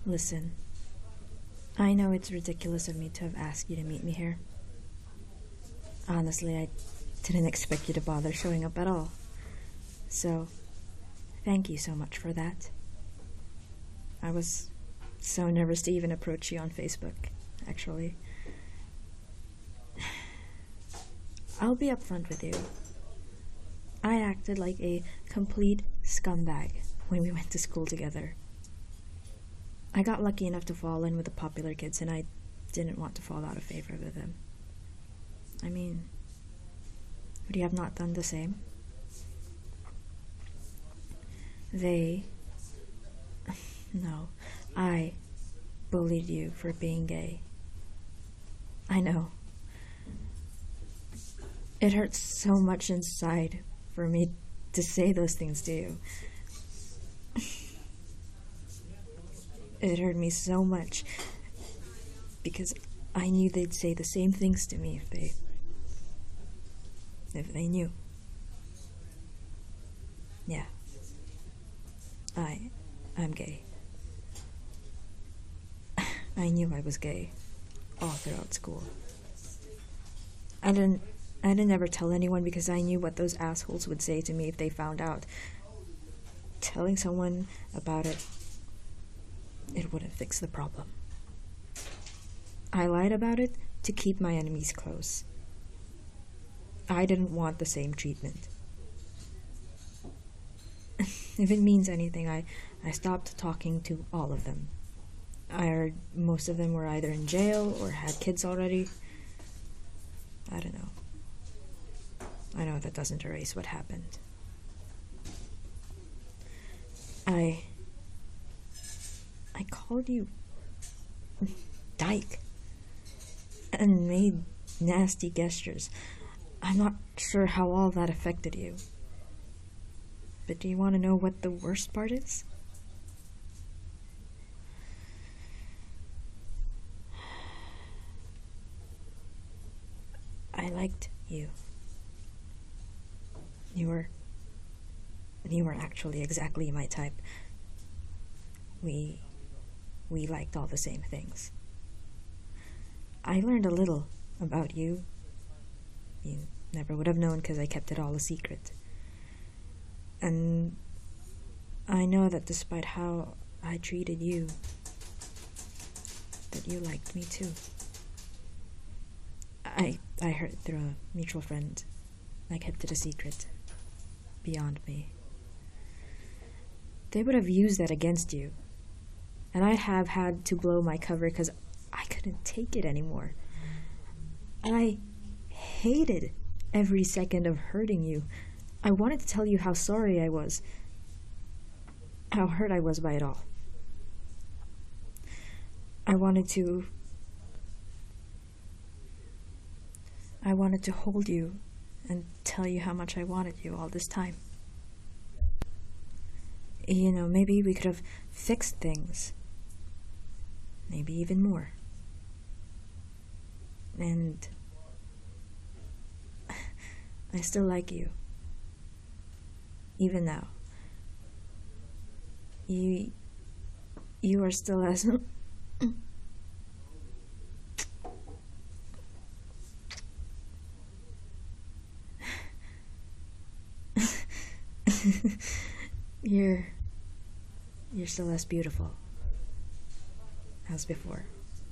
Listen, I know it's ridiculous of me to have asked you to meet me here. Honestly, I didn't expect you to bother showing up at all. So, thank you so much for that. I was so nervous to even approach you on Facebook, actually. I'll be upfront with you. I acted like a complete scumbag when we went to school together. I got lucky enough to fall in with the popular kids, and I didn't want to fall out of favor with them. I mean, would you have not done the same? No, I bullied you for being gay. I know. It hurts so much inside for me to say those things to you. It hurt me so much because I knew they'd say the same things to me if they knew. Yeah. I'm gay. I knew I was gay all throughout school. I didn't ever tell anyone because I knew what those assholes would say to me if they found out. Telling someone about it wouldn't fix the problem. I lied about it to keep my enemies close. I didn't want the same treatment. If it means anything, I stopped talking to all of them. I heard most of them were either in jail or had kids already. I don't know. I know that doesn't erase what happened. I called you dyke and made nasty gestures. I'm not sure how all that affected you. But do you want to know what the worst part is? I liked you. You were actually exactly my type. We liked all the same things. I learned a little about you. You never would have known because I kept it all a secret. And I know that despite how I treated you, that you liked me too. I heard through a mutual friend. I kept it a secret. Beyond me. They would have used that against you. And I'd have had to blow my cover because I couldn't take it anymore. I hated every second of hurting you. I wanted to tell you how sorry I was. How hurt I was by it all. I wanted to hold you and tell you how much I wanted you all this time. You know, maybe we could have fixed things. Maybe even more. And I still like you. Even now. You are still as You're still as beautiful as before.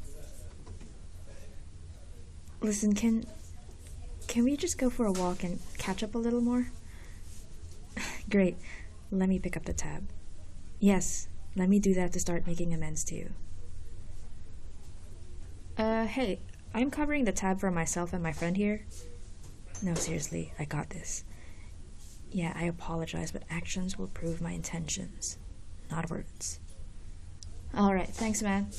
Listen, can we just go for a walk and catch up a little more? Great. Let me pick up the tab. Yes, let me do that to start making amends to you. Hey, I'm covering the tab for myself and my friend here. No, seriously, I got this. Yeah, I apologize, but actions will prove my intentions, not words. Alright, thanks, man.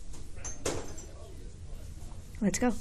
Let's go.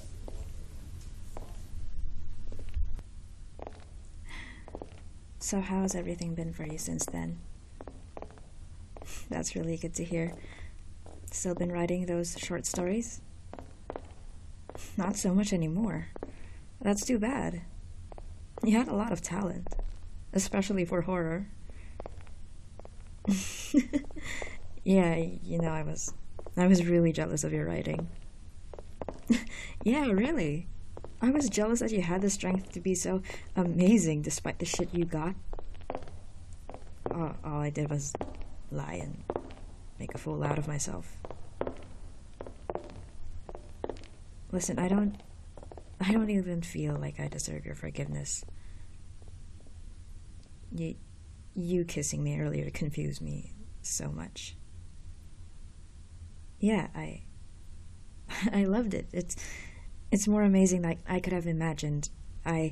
So how has everything been for you since then? That's really good to hear. Still been writing those short stories? Not so much anymore. That's too bad. You had a lot of talent, especially for horror. Yeah, I was really jealous of your writing. Yeah, really. I was jealous that you had the strength to be so amazing despite the shit you got. All I did was lie and make a fool out of myself. Listen, I don't even feel like I deserve your forgiveness. You kissing me earlier confused me so much. Yeah, I loved it. It's more amazing than I could have imagined. I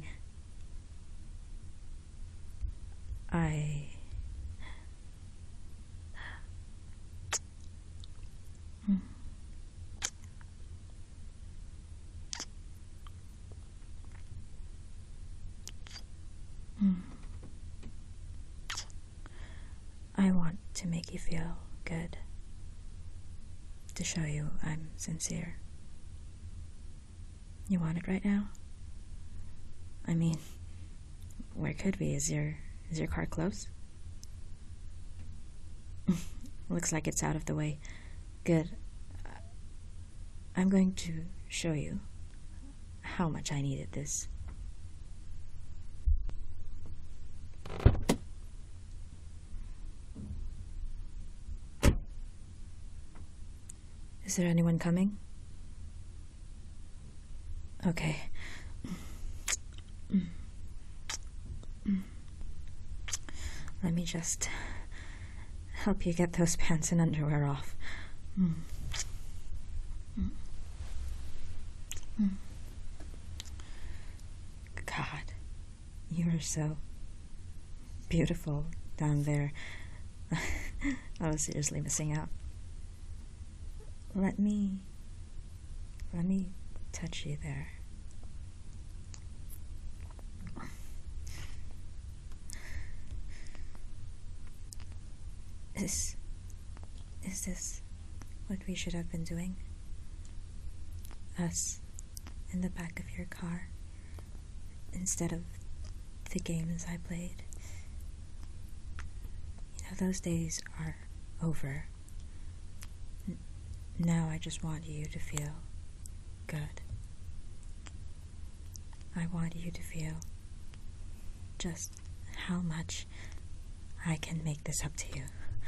I want to make you feel good. To show you I'm sincere. You want it right now? I mean, where could we? Is your car close? Looks like it's out of the way. Good. I'm going to show you how much I needed this. Is there anyone coming? Okay. Let me just help you get those pants and underwear off. God, you are so beautiful down there. I was seriously missing out. Let me touch you there. Is this what we should have been doing? Us in the back of your car instead of the games I played. You know, those days are over. Now I just want you to feel good. I want you to feel just how much I can make this up to you.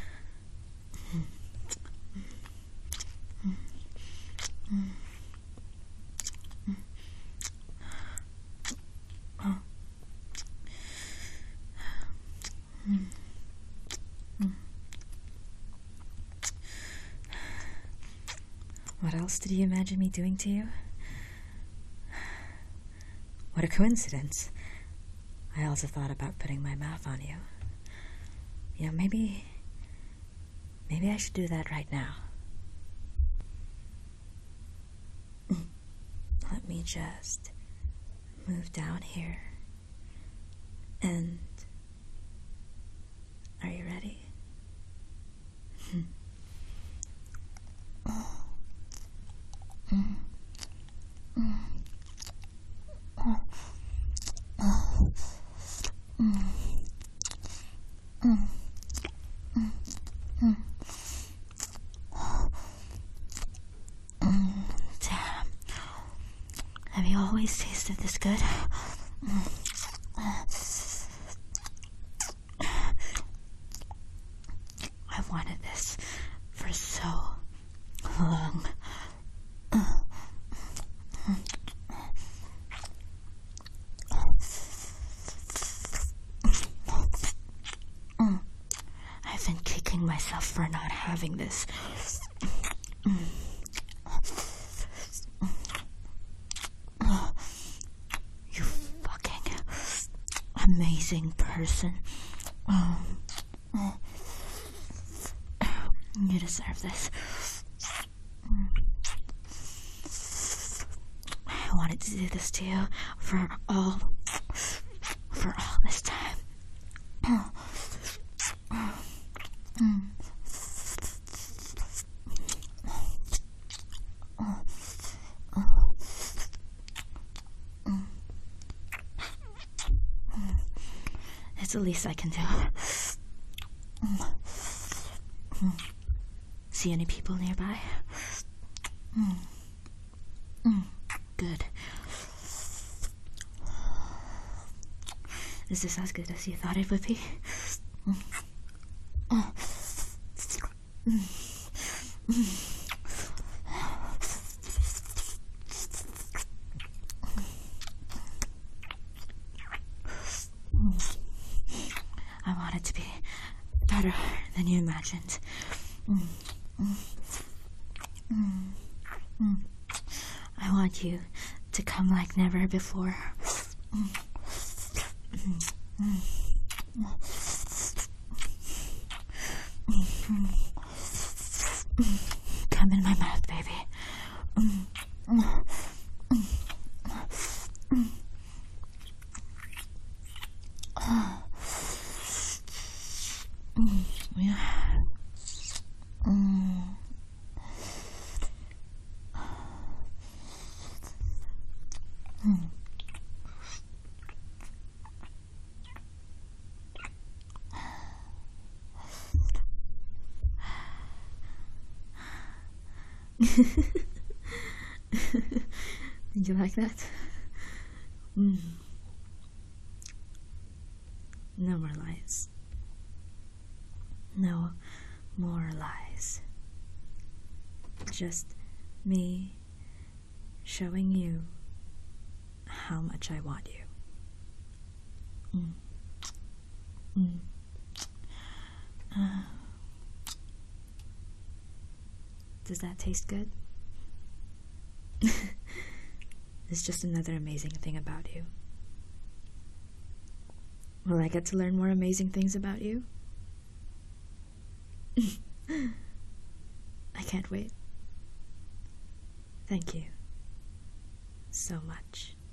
What else did you imagine me doing to you? What a coincidence. I also thought about putting my mouth on you. You know, maybe I should do that right now. Let me just move down here. And are you ready? Damn. Have you always tasted this good? I've wanted this for so long. I've been kicking myself for not having this. You fucking amazing person. You deserve this. I wanted to do this to you for all this time. It's the least I can do. see any people nearby? Good. Is this as good as you thought it would be? I want it to be better than you imagined. I want you to come like never before. Come in my mouth, baby. Did you like that? No more lies. No more lies. Just me showing you how much I want you. Does that taste good? It's just another amazing thing about you. Will I get to learn more amazing things about you? I can't wait. Thank you so much.